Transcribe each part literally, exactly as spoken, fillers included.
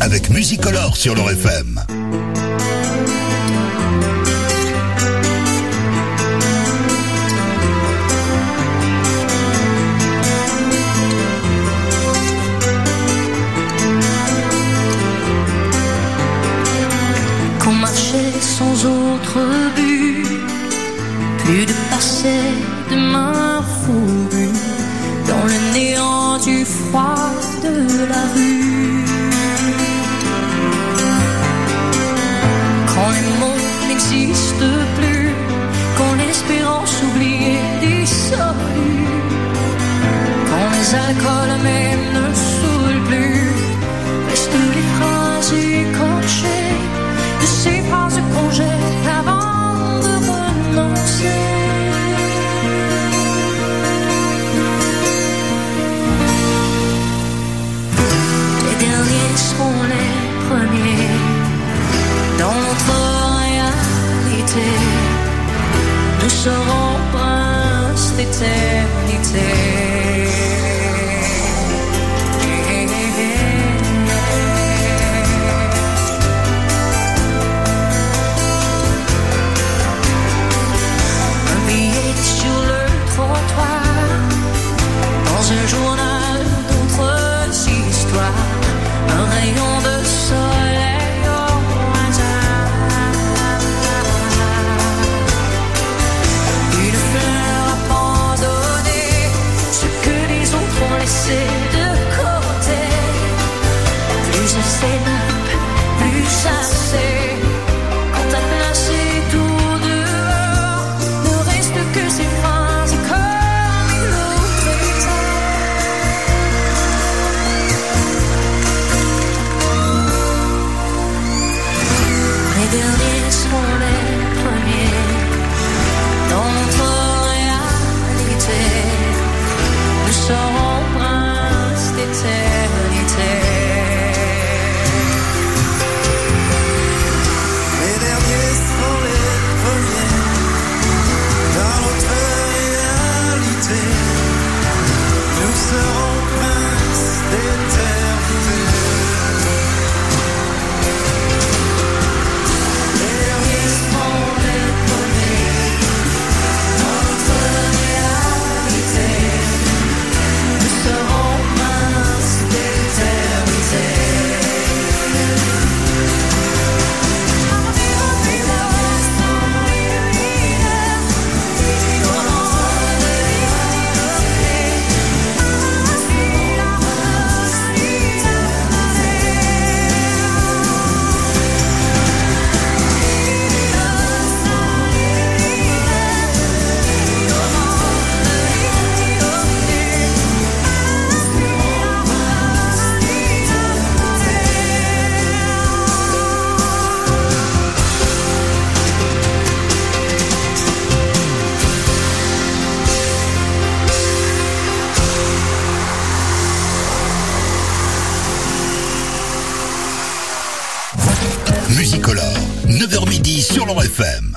avec Musicolor sur leur F M. Qu'on marchait sans autre but, plus de passé, de main fourrue, dans le néant du froid de la rue. Quand les mots n'existent plus, quand l'espérance oubliée dissolue, quand les alcools même ne saoulent plus, restent les phrases écorchées de ces phrases qu'on jette avant de renoncer. Les derniers seront les premiers dans notre réalité. Nous serons princes d'éternité. Dans un journal d'autres histoires, un rayon de soleil au hasard, une fleur abandonnée, ce que les autres ont laissé de côté. Plus elle s'éloigne, plus ça c'est. Quand t'as placé tout dehors, ne reste que ces phrases comme les derniers seront les premiers dans notre réalité. Nous serons princes d'éternité. Les derniers seront les premiers dans notre réalité. Nous serons princes d'éternité. Musicolor, neuf heures midi sur leur F M.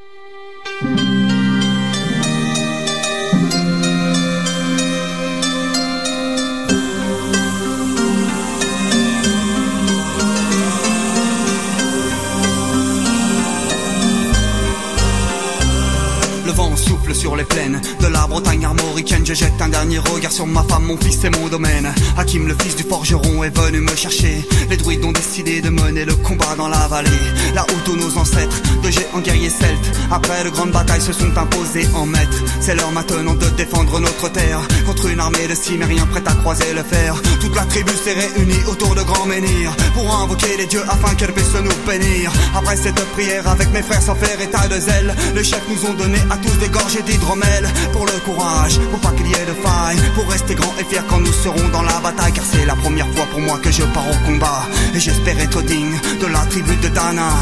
Le vent souffle sur les plaines de la Bretagne armoricaine. Je jette un dernier regard sur ma femme, mon fils et mon domaine. Hakim, le fils du forgeron, est venu me chercher. Les druides ont décidé de mener le combat dans la vallée, là où tous nos ancêtres, de géants guerriers celtes, après de grandes batailles, se sont imposés en maîtres. C'est l'heure maintenant de défendre notre terre contre une armée de cimériens prête à croiser le fer. Toute la tribu s'est réunie autour de grands menhirs pour invoquer les dieux afin qu'elles puissent nous bénir. Après cette prière avec mes frères sans faire état de zèle, les chefs nous ont donné à tous des gorgées d'hydromel. Pour le courage, pour pas qu'il y ait de faille, pour rester grand et fier quand nous serons dans la bataille. Car c'est la première fois pour moi que je pars au combat, et j'espère être digne de la tribu de Dana.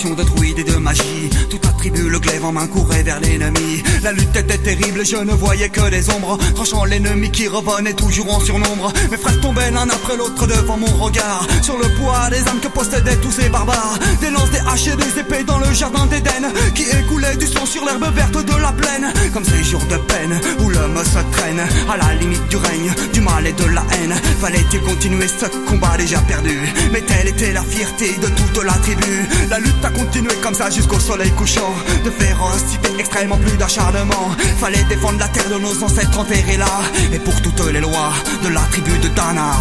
génération de druides et de magie. Toute la tribu, le glaive en main, courait vers l'ennemi. La lutte était terrible, je ne voyais que des ombres, tranchant l'ennemi qui revenait toujours en surnombre. Mes frères tombaient l'un après l'autre devant mon regard, sur le poids des âmes que possédaient tous ces barbares. Des lances, des haches et des épées dans le jardin d'Éden, qui écoulait du sang sur l'herbe verte de la plaine. Comme ces jours de peine où l'homme se traîne à la limite du règne, du mal et de la haine. Fallait-il continuer ce combat déjà perdu? Mais telle était la fierté de toute la tribu. La lutte a continué comme ça jusqu'au soleil couchant. De férocité extrême en plus d'acharnement. Fallait défendre la terre de nos ancêtres enterrés là, et pour toutes les lois de la tribu de Dana.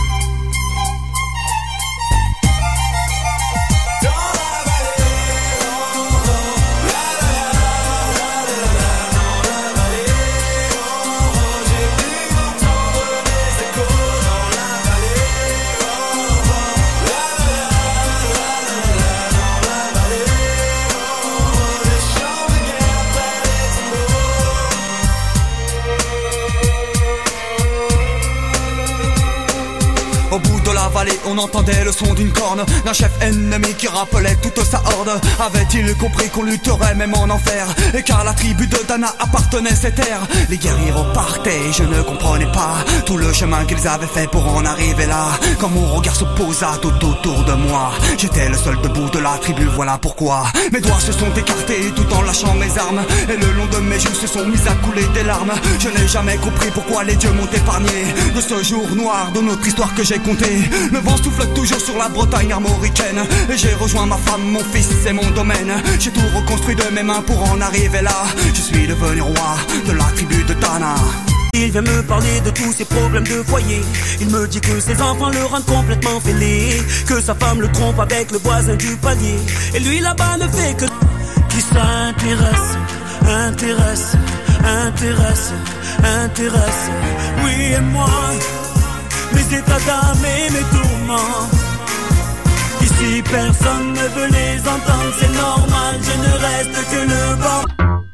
Au bout de la vallée, on entendait le son d'une corne, d'un chef ennemi qui rappelait toute sa horde. Avait-il compris qu'on lutterait même en enfer, et car la tribu de Dana appartenait à cette terre. Les guerriers repartaient, je ne comprenais pas tout le chemin qu'ils avaient fait pour en arriver là. Quand mon regard se posa tout autour de moi, j'étais le seul debout de la tribu, voilà pourquoi mes doigts se sont écartés tout en lâchant mes armes, et le long de mes joues se sont mis à couler des larmes. Je n'ai jamais compris pourquoi les dieux m'ont épargné de ce jour noir de notre histoire que j'ai compté. Le vent souffle toujours sur la Bretagne armoricaine, et j'ai rejoint ma femme, mon fils et mon domaine. J'ai tout reconstruit de mes mains pour en arriver là. Je suis devenu roi de la tribu de Dana. Il vient me parler de tous ses problèmes de foyer. Il me dit que ses enfants le rendent complètement fêlé, que sa femme le trompe avec le voisin du palier, et lui là-bas ne fait que qui s'intéresse, intéresse, intéresse, intéresse. Oui et moi, mes états d'âme et mes tourments. Ici personne ne veut les entendre, c'est normal, je ne reste que le banc.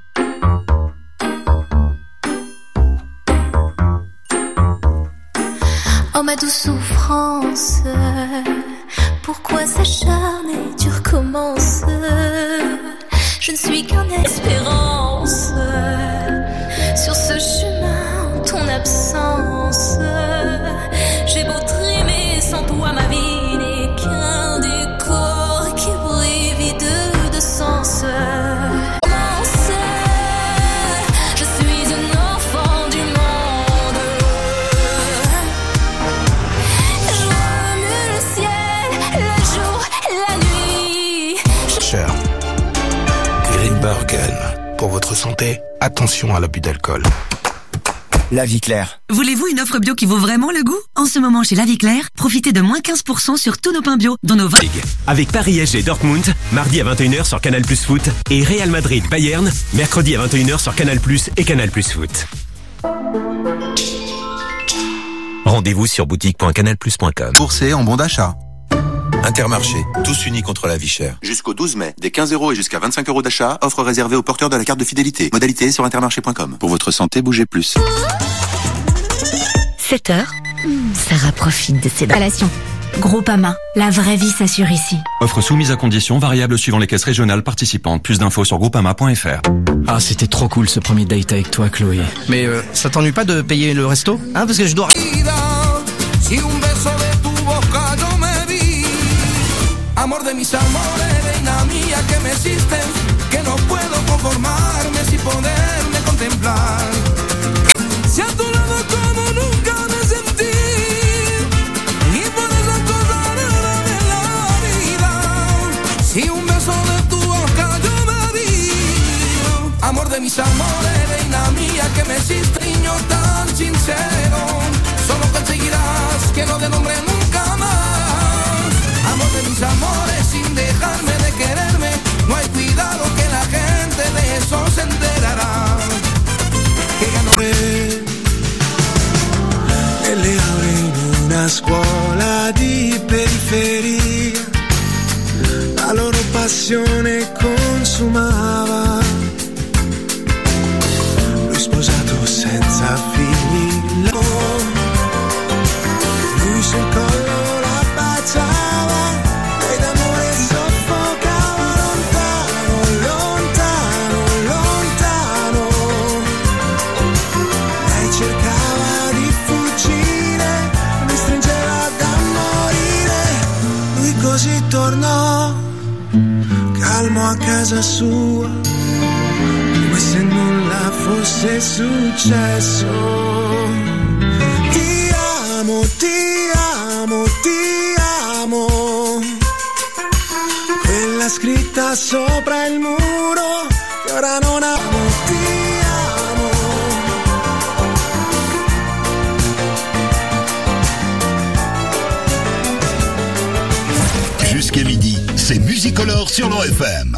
Oh ma douce souffrance, pourquoi s'acharner, tu recommences? Je ne suis qu'un espérance sur ce chemin en ton absence. J'ai beau trimer sans toi, ma vie n'est qu'un décor qui brille vide de sens. Je suis un enfant du monde. Je remue le ciel, le jour, la nuit. Cher. Greenbergen. Pour votre santé, attention à l'abus d'alcool. La Vie Claire. Voulez-vous une offre bio qui vaut vraiment le goût? En ce moment chez La Vie Claire, profitez de moins quinze pour cent sur tous nos pains bio, dont nos vins. Avec Paris S G Dortmund, mardi à vingt et une heures sur Canal Plus Foot, et Real Madrid Bayern, mercredi à vingt et une heures sur Canal Plus et Canal Plus Foot. Rendez-vous sur boutique point canal plus point com. Boursier en bon d'achat. Intermarché, tous unis contre la vie chère. Jusqu'au douze mai, des quinze euros et jusqu'à vingt-cinq euros d'achat, offre réservée aux porteurs de la carte de fidélité. Modalité sur intermarché point com. Pour votre santé, bougez plus. sept heures, Sarah profite de ses installations. Groupama, la vraie vie s'assure ici. Offre soumise à conditions, variable suivant les caisses régionales participantes. Plus d'infos sur groupama point f r. Ah, c'était trop cool ce premier date avec toi, Chloé. Mais euh, ça t'ennuie pas de payer le resto? Hein, parce que je dois... Amor de mis amores, reina mía que me existen, que no puedo conformarme sin poderme contemplar. Si a tu lado como nunca me sentí, y por esas cosas raras de la vida, si un beso de tu boca yo me di, amor de mis amores, reina mía que me existe, niño tan sincero, solo conseguirás que no te nombre nunca más. Amor de mis amores, sin dejarme de quererme, no hay cuidado que la gente de eso se enterará. Che no... Nelle aule in una scuola di periferia, la loro passione consumava. Lui sposato senza figli, lui sul collo la baciava. così tornò, calmo a casa sua, come se nulla fosse successo. Ti amo, ti amo, ti amo, quella scritta sopra il muro che ora non amo. Ti jusqu'à midi, c'est Musicolor sur l'O F M.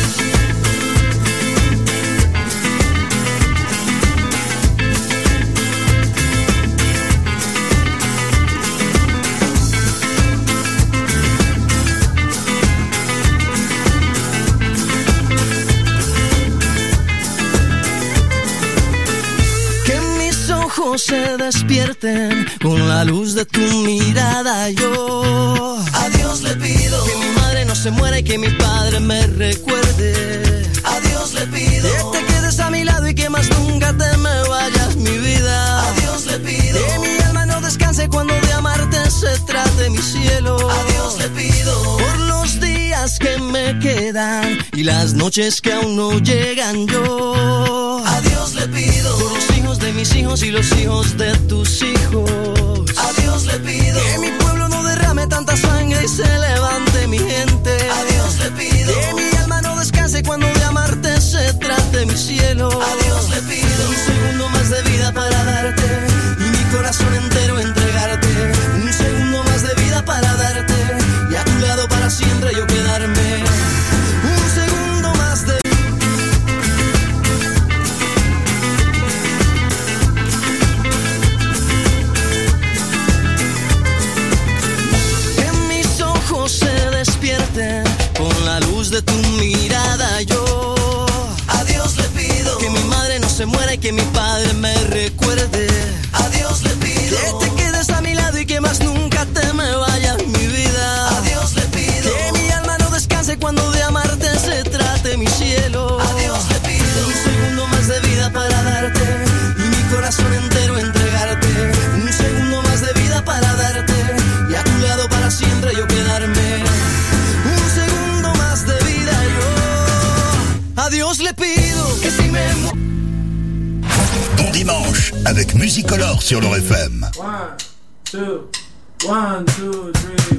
Que mis ojos se despierten con la luz de tu mirada. Yo a Dios le pido que mi madre no se muera y que mi padre me recuerde. A Dios le pido que te quedes a mi lado y que más nunca te me vayas, mi vida. A Dios le pido que mi alma no descanse cuando de amarte se trate, mi cielo. A Dios le pido por los días que me quedan y las noches que aún no llegan. Yo a Dios le pido por los hijos de mis hijos y los hijos de tus hijos. A Dios le pido que mi pueblo no derrame tanta sangre y se levante mi gente. A Dios le pido que mi alma no descanse cuando de amarte se trate, mi cielo. A Dios le pido un segundo más de vida para darte y mi corazón entero entregarte. Un segundo más de vida para darte y a tu lado para siempre yo quedarme. Un segundo más de se despierten con la luz de tu mirada. Yo a Dios le pido que mi madre no se muera y que mi padre me recuerde. A Dios le pido que te quedes a mi lado y que más nunca te me vayas, mi vida. A Dios le pido que mi alma no descanse cuando de amarte se trate, mi cielo. A Dios le pido un segundo más de vida para darte y mi corazón entero entregarte. Un segundo más de vida para darte y a tu lado para siempre yo quedarme. Un segundo más de vida yo a Dios le pido que si me mu- Bon dimanche avec Musicolor sur l'O F M. One, two, one, two, three.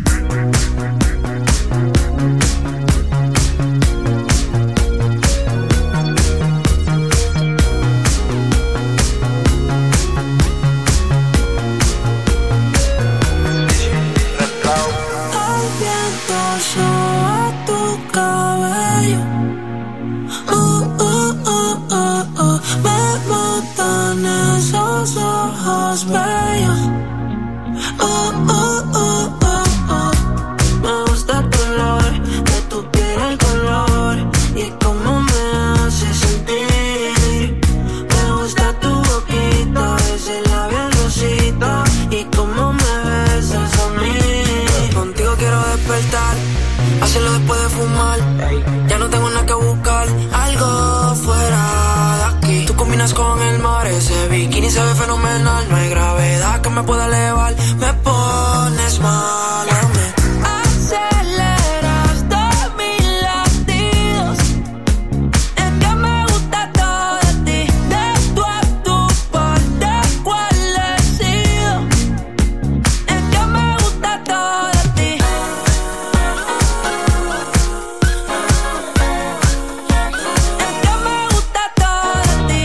Ojos bellos, oh, oh, oh, oh, oh. Me gusta tu olor, de tu piel el color y cómo me hace sentir. Me gusta tu boquita, ese labial rosita y cómo me besas a mí. Contigo quiero despertar, hacerlo después de fumar. Ya no tengo nada que buscar, algo fuera de aquí. Tú combinas con el mar, ese bikini se ve fenomenal. No hay gravedad que me pueda elevar, me pones mal a mí. Aceleras todos mis latidos, es que me gusta todo de ti. De tú a tu parte, ¿cuál he sido? Es que me gusta todo de ti. Es que me gusta todo de ti.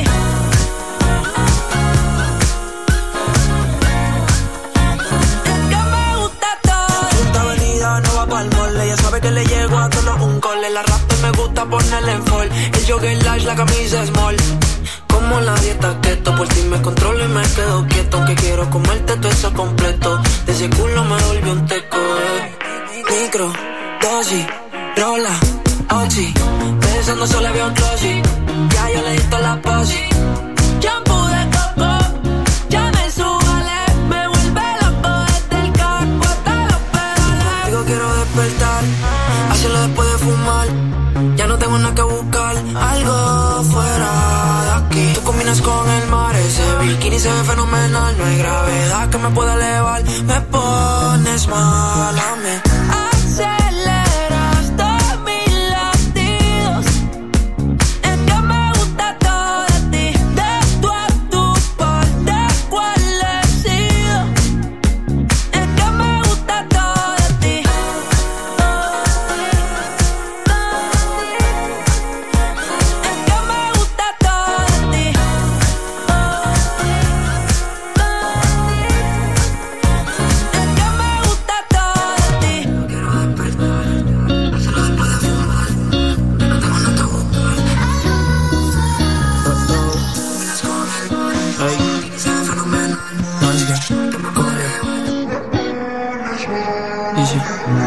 Que le llego a todos un cole. La rap me gusta ponerle en fall. El jogger large, la camisa small. Como la dieta keto, por ti me controlo y me quedo quieto. Que quiero comerte todo eso completo. De ese culo me volvió un teco, eh. Micro, dosis, rola, oxi. Pensando solo había un closet. Ya yo le di toda la posi. Shampoo de coco, ya me subale. Me vuelve loco desde el carro hasta los pedales. Digo quiero despertar, hacerlo después de fumar. Ya no tengo nada que buscar, algo fuera de aquí. Tú combinas con el mar, ese bikini se ve fenomenal. No hay gravedad que me pueda elevar, me pones mal a mí. Let's go. Go ahead. Easy.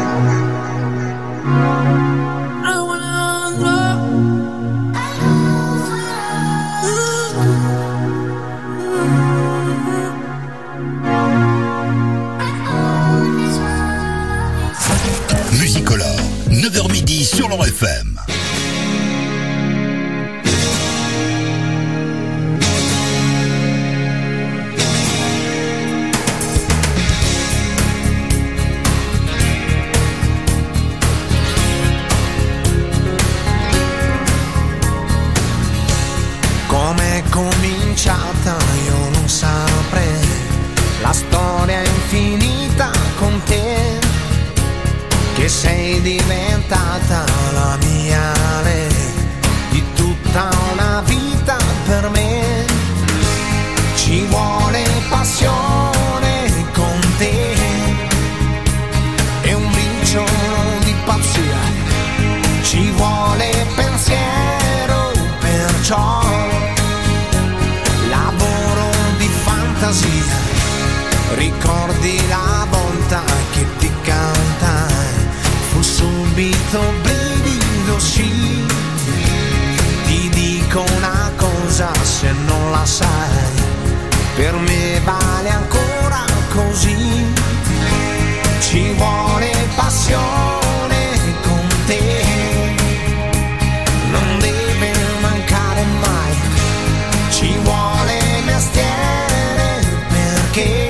I wanna love. Musicolore, neuf heures midi sur l'Or F M. Com'è cominciata io non saprei, la storia è infinita con te, che sei diventata la mia lei, di tutta una vita per me. Ci vuole passione con te e un briciolo di pazzia, ci vuole pensiero, perciò lavoro di fantasia. Ricordi la volta che ti cantai, fu subito brivido, sì. Ti dico una cosa, se non la sai, per me vale ancora così. Ci vuole passione con te, non deve mancare mai. Ci vuole mestiere perché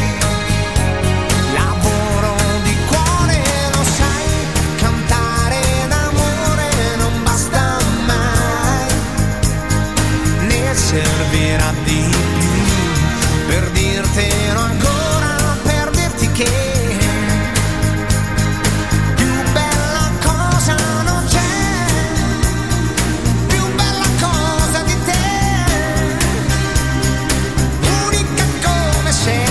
servirà di più per dirtelo ancora, per dirti che più bella cosa non c'è, più bella cosa di te, unica come sei,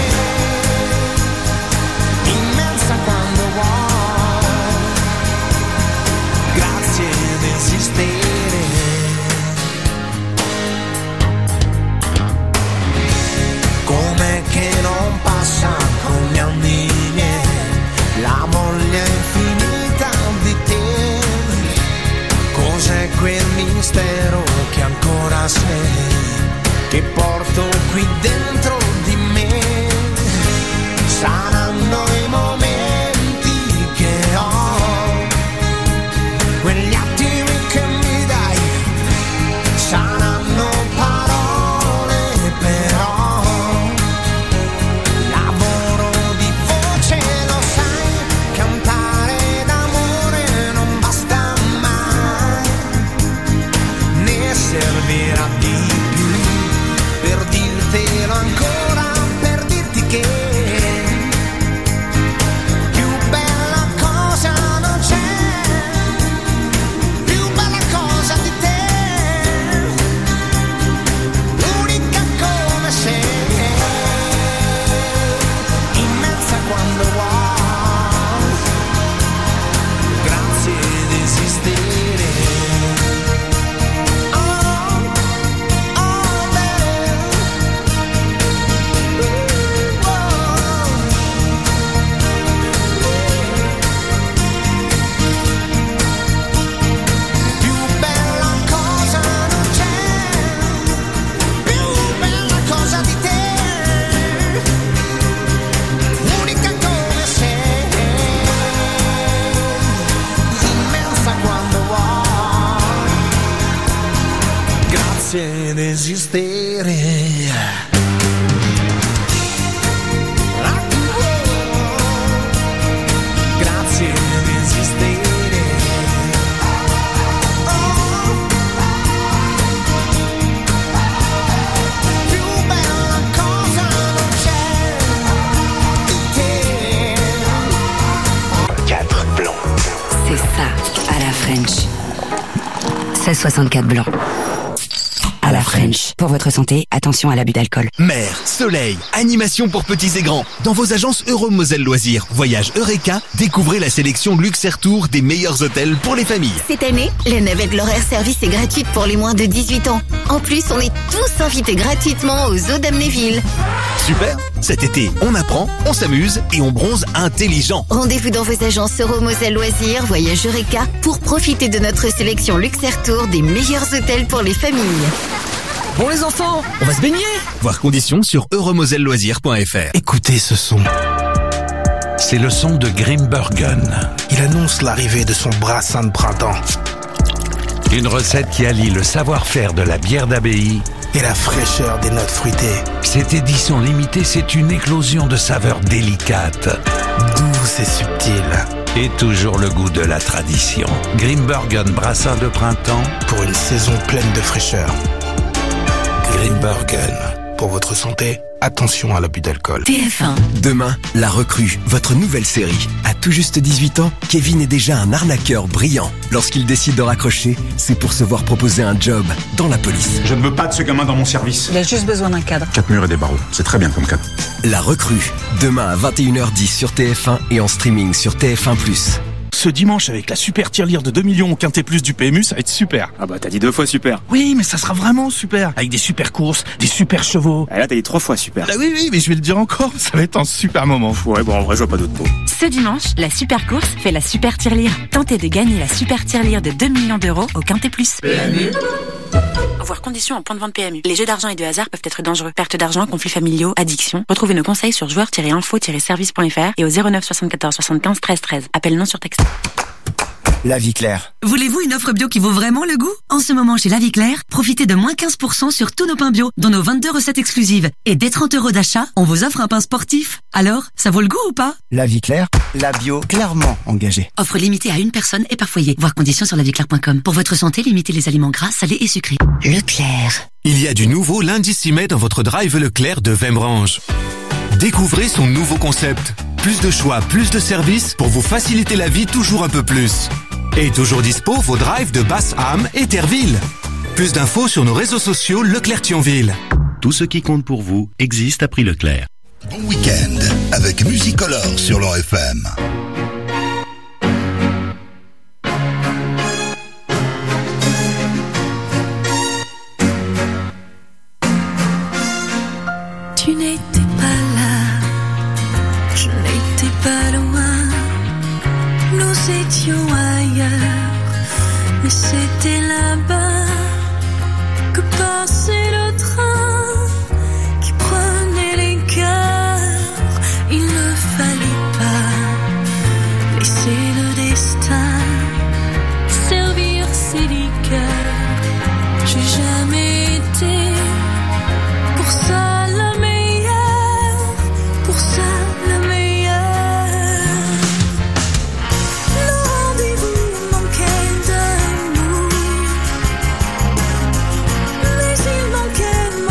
immensa quando vuoi, grazie di esistere. Com'è che non passa con gli anni miei la voglia infinita di te? Cos'è quel mistero che ancora sei, che porto qui dentro di me? Saranno i momenti che ho, quegli attimi che mi dai, saranno parole però. Servirà di più per dirtelo ancora, per dirti che più bella cosa non c'è, più bella cosa di te, unica come sei, immensa quando vuoi, grazie di esistere. Ed esistere. Grazie di esistere. Più bella cosa non c'è di te. quatre blanc. C'est ça, à la French. C'est soixante-quatre blanc. À la French. Punch. Pour votre santé, attention à l'abus d'alcool. Mer, soleil, animation pour petits et grands. Dans vos agences Euromoselle Loisirs, Voyage Eureka, découvrez la sélection Luxe Air Tour des meilleurs hôtels pour les familles. Cette année, la navette l'horaire service est gratuite pour les moins de dix-huit ans. En plus, on est tous invités gratuitement aux eaux d'Amnéville. Super. Cet été, on apprend, on s'amuse et on bronze intelligent. Rendez-vous dans vos agences Euromoselle Loisirs, Voyage Eureka pour profiter de notre sélection Luxe Air Tour des meilleurs hôtels pour les familles. Bon les enfants, on va se baigner. Voir conditions sur euromoselle loisirs point f r. Écoutez ce son. C'est le son de Grimbergen. Il annonce l'arrivée de son brassin de printemps. Une recette qui allie le savoir-faire de la bière d'abbaye et la fraîcheur des notes fruitées. Cette édition limitée, c'est une éclosion de saveurs délicates, douces et subtiles. Et toujours le goût de la tradition. Grimbergen brassin de printemps pour une saison pleine de fraîcheur. Grimbergen. Pour votre santé, attention à l'abus d'alcool. T F un. Demain, La Recrue, votre nouvelle série. À tout juste dix-huit ans, Kevin est déjà un arnaqueur brillant. Lorsqu'il décide de raccrocher, c'est pour se voir proposer un job dans la police. Je ne veux pas de ce gamin dans mon service. Il a juste besoin d'un cadre. Quatre murs et des barreaux, c'est très bien comme cadre. La Recrue, demain à vingt et une heures dix sur T F un et en streaming sur T F un plus. Ce dimanche, avec la super tirelire de deux millions au Quintet Plus du P M U, ça va être super. Ah bah t'as dit deux fois super. Oui, mais ça sera vraiment super. Avec des super courses, des super chevaux. Ah là t'as dit trois fois super. Ah oui, oui, mais je vais le dire encore, ça va être un super moment. Ouais, bon en vrai je vois pas d'autres mots. Ce dimanche, la super course fait la super tirelire. Tentez de gagner la super tirelire de deux millions d'euros au Quintet Plus. P M U. Voir conditions en point de vente P M U. Les jeux d'argent et de hasard peuvent être dangereux. Perte d'argent, conflits familiaux, addiction. Retrouvez nos conseils sur joueurs tiret info tiret service point f r et au zéro neuf soixante-quatorze soixante-quinze treize treize. Appel non surtexte. La Vie Claire. Voulez-vous une offre bio qui vaut vraiment le goût? En ce moment chez La Vie Claire, profitez de moins quinze pour cent sur tous nos pains bio, dont nos vingt-deux recettes exclusives. Et dès trente euros d'achat, on vous offre un pain sportif. Alors, ça vaut le goût ou pas? La Vie Claire, la bio clairement engagée. Offre limitée à une personne et par foyer. Voir conditions sur la vie claire point com. Pour votre santé, limitez les aliments gras, salés et sucrés. Leclerc. Il y a du nouveau lundi six mai dans votre drive Leclerc de Vemrange. Découvrez son nouveau concept. Plus de choix, plus de services pour vous faciliter la vie toujours un peu plus. Et toujours dispo vos drives de Basse-Ham et Terreville. Plus d'infos sur nos réseaux sociaux Leclerc-Thionville. Tout ce qui compte pour vous existe à prix Leclerc. Bon week-end avec Musicolor sur l'O R F M. Tu n'étais pas là, je n'étais pas loin, nous étions ailleurs, mais c'était là-bas que passait le train qui prenait les cœurs. Il ne fallait pas laisser le destin servir ses liqueurs. J'ai jamais été pour ça. Pour ça, le meilleur. Le rendez-vous manquait d'amour, mais il manquait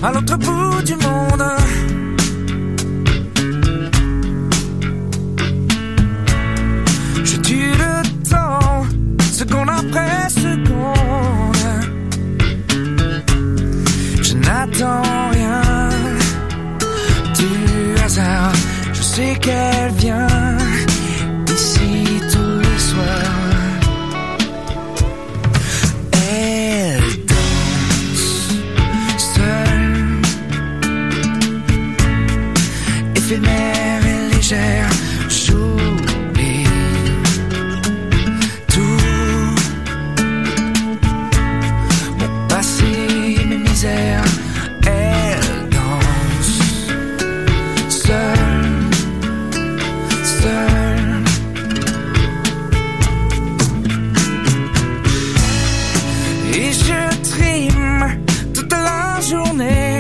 à l'autre bout du monde. Je tue le temps, seconde après seconde. Je n'attends rien du hasard. Je sais qu'elle vient ici tous les soirs. Elle danse seule, éphémère et légère. J'oublie tout, mon passé, mes misères. Elle danse seule, seule. Et je trime toute la journée.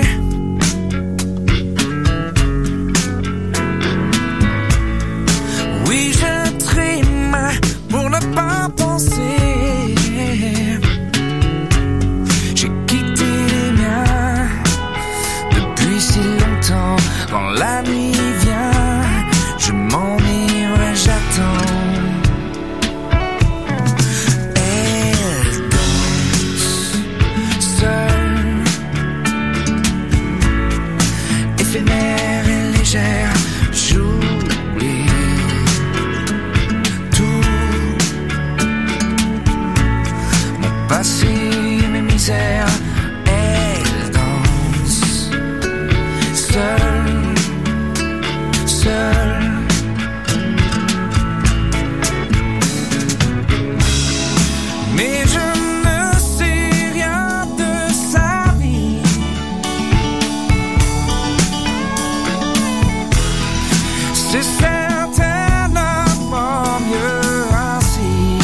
Oui, je trime pour ne pas penser. J'ai quitté les miens depuis si longtemps. Quand la nuit vient, je m'enivre et j'attends. Elle danse seule, éphémère et légère. J'oublie tout, mon passé, mes misères. Elle danse seule, seule. Mais je ne sais rien de sa vie. C'est certainement mieux ainsi.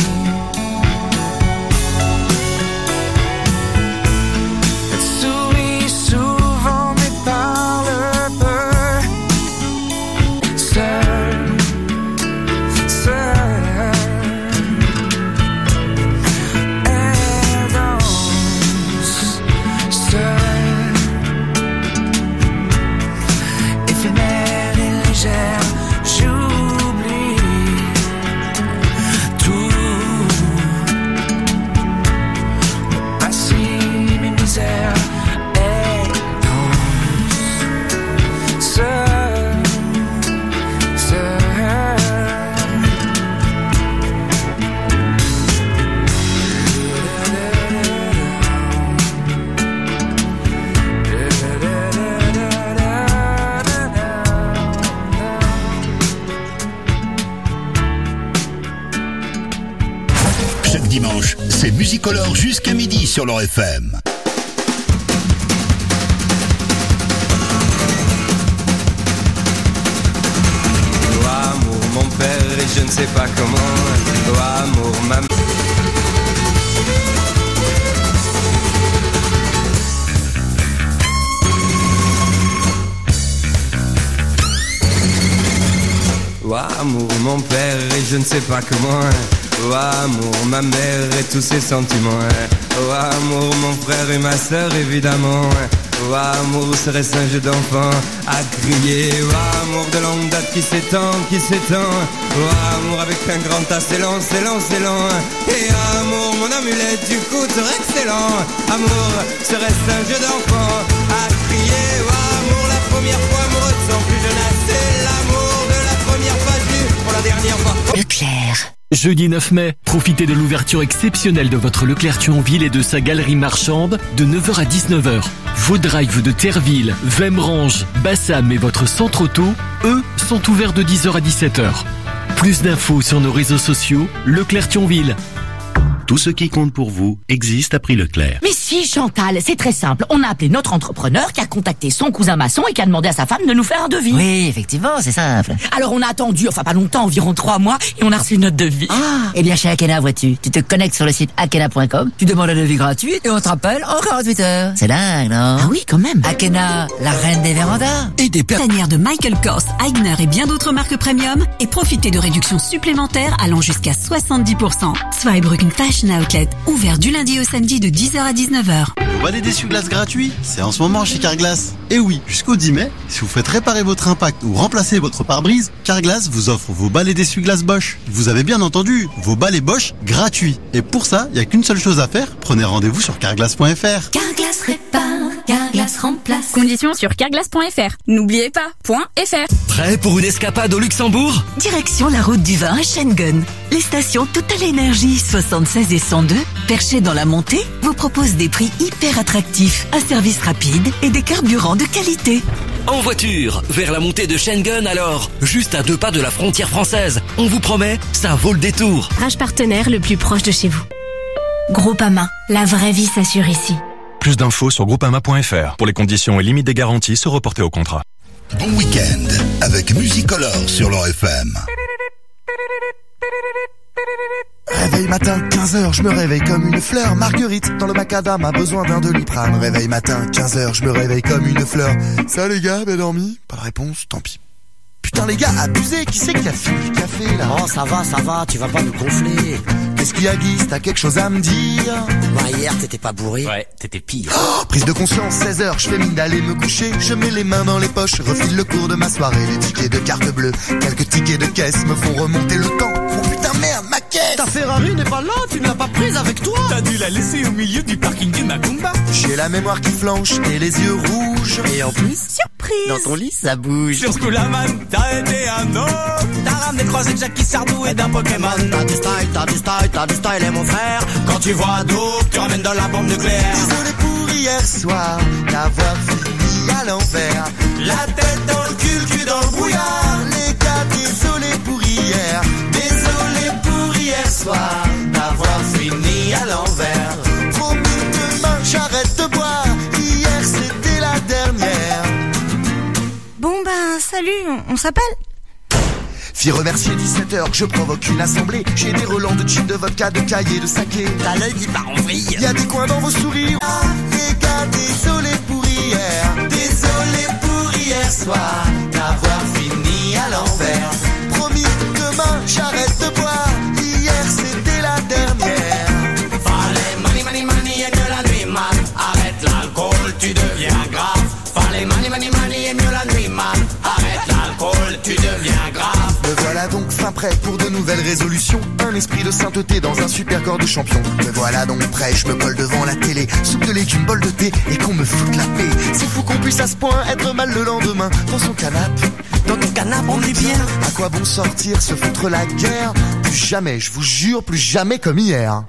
Elle sourit souvent mais parle peu. Seule, seule. Elle danse seule, éphémère et légère. J'oublie tout, mon passé, mes misères. Elle danse seule, seule. Chaque dimanche, c'est Musicolore jusqu'à midi sur leur F M. Oh amour mon père et je ne sais pas comment. Oh amour ma mère. Oh amour mon père et je ne sais pas comment. Oh amour ma mère et tous ses sentiments. Oh amour mon frère et ma sœur évidemment. Oh amour serait-ce un jeu d'enfant à crier. Oh amour de longue date qui s'étend, qui s'étend. Oh amour avec un grand A, c'est lent, c'est lent, c'est lent. Et amour mon amulette du couteau excellent. Amour serait-ce un jeu d'enfant à crier. Oh amour la première fois amoureux de son plus jeune âge. C'est l'amour de la première page lue pour la dernière fois. Leclerc. Jeudi neuf mai, profitez de l'ouverture exceptionnelle de votre Leclerc Thionville et de sa galerie marchande de neuf heures à dix-neuf heures. Vos drives de Terreville, Vemrange, Bassam et votre centre auto, eux, sont ouverts de dix heures à dix-sept heures. Plus d'infos sur nos réseaux sociaux, Leclerc Thionville. Tout ce qui compte pour vous existe à prix Leclerc. Mais si, Chantal, c'est très simple. On a appelé notre entrepreneur qui a contacté son cousin maçon et qui a demandé à sa femme de nous faire un devis. Oui, effectivement, c'est simple. Alors on a attendu, enfin pas longtemps, environ trois mois, et on a reçu notre devis. Ah, eh bien chez Akena, vois-tu, tu te connectes sur le site akena point com, tu demandes un devis gratuit et on te rappelle en quarante-huit heures. C'est dingue, non? Ah oui, quand même. Akena, la reine des vérandas. Et des tanières de Michael Kors, Aigner et bien d'autres marques premium, et profitez de réductions supplémentaires allant jusqu'à soixante-dix pour cent. Zweibrücken Fashion. Fashion Outlet, ouvert du lundi au samedi de dix heures à dix-neuf heures. Vous balai d'essuie-glace gratuit, c'est en ce moment chez Carglass. Et oui, jusqu'au dix mai, si vous faites réparer votre impact ou remplacer votre pare-brise, Carglass vous offre vos balais d'essuie-glace Bosch. Vous avez bien entendu, vos balais Bosch gratuits. Et pour ça, il n'y a qu'une seule chose à faire, prenez rendez-vous sur carglass point f r. Carglass répare, Carglass remplace. Conditions sur carglass point f r. N'oubliez pas, .fr. Prêt pour une escapade au Luxembourg? Direction la route du vin à Schengen. Les stations Total Énergie soixante-seize et cent deux, perchées dans la montée, vous proposent des prix hyper attractifs, un service rapide et des carburants de qualité. En voiture, vers la montée de Schengen alors, juste à deux pas de la frontière française. On vous promet, ça vaut le détour. Rage partenaire le plus proche de chez vous. Groupama, la vraie vie s'assure ici. Plus d'infos sur groupama point f r. Pour les conditions et limites des garanties, se reporter au contrat. Bon week-end avec Musicolor sur l'Or F M. Réveil matin, quinze heures, je me réveille comme une fleur. Marguerite, dans le macadam, a besoin d'un Doliprane. Réveil matin, quinze heures, je me réveille comme une fleur. Ça les gars, bien dormi? Pas de réponse, tant pis. Putain les gars, abusé, qui c'est qui a fini le café là? Oh ça va, ça va, tu vas pas nous gonfler. Qu'est-ce qu'il y a Guy, t'as quelque chose à me dire? Bah hier t'étais pas bourré. Ouais, t'étais pire. Oh, prise de conscience, seize heures, je fais mine d'aller me coucher. Je mets les mains dans les poches, refile le cours de ma soirée. Les tickets de carte bleue, quelques tickets de caisse me font remonter le temps. Oh putain merde, ma caisse! Ta Ferrari n'est pas là, tu ne l'as pas prise avec toi. T'as dû la laisser au milieu du parking du Macumba. J'ai la mémoire qui flanche et les yeux rouges. Et en plus, surprise, dans ton lit ça bouge. Sur Schoolaman, t'as été un homme. T'as ramené croisé de Jackie Sardou et d'un Pokémon. T'as du style, t'as du style, t'as du style et mon frère. Quand tu vois Dope, tu ramènes de la bombe nucléaire. Désolé pour hier soir, d'avoir fini à l'envers. La tête dans le cul, le cul dans le brouillard. Les gars, désolé pour hier. Désolé pour hier soir, d'avoir fini à l'envers. Promis demain, j'arrête de boire. Hier c'était la dernière. Bon ben, salut, on, on s'appelle? Fille remercier dix-sept heures, je provoque une assemblée. J'ai des relents de gin, de vodka, de cahiers, de saké. T'as l'œil qui part en vrille. Y'a des coins dans vos sourires. Ah, les gars, désolé pour hier. Désolé pour hier soir, d'avoir fini à l'envers. Promis, demain, j'arrête de boire. Hier, c'était la dernière. Fallait money, money, money et mieux la nuit, man. Arrête l'alcool, tu deviens grave. Fallait money, money, money et mieux la nuit, man. Arrête l'alcool, tu deviens grave. Me voilà donc fin prêt pour de nouvelles résolutions. Un esprit de sainteté dans un super corps de champion. Me voilà donc prêt, je me colle devant la télé. Soupe de légumes, bol de thé et qu'on me foute la paix. C'est fou qu'on puisse à ce point être mal le lendemain. Dans son canapé, dans ton canapé on est bien. À quoi bon sortir, se foutre la guerre? Plus jamais, je vous jure, plus jamais comme hier.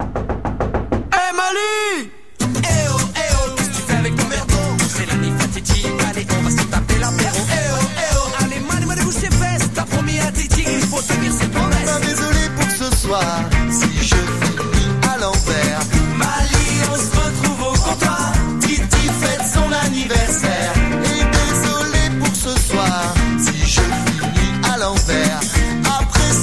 Hey Mali! Eh oh, eh oh, qu'est-ce que tu fais avec ton merdon? C'est la nuit fatidique, allez on va se taper l'apéro. Eh oh, eh oh, allez Mali, Mali, bouge tes fesses. T'as promis à Titi, il faut tenir ses promesses. Ben désolé pour ce soir, si je finis à l'envers.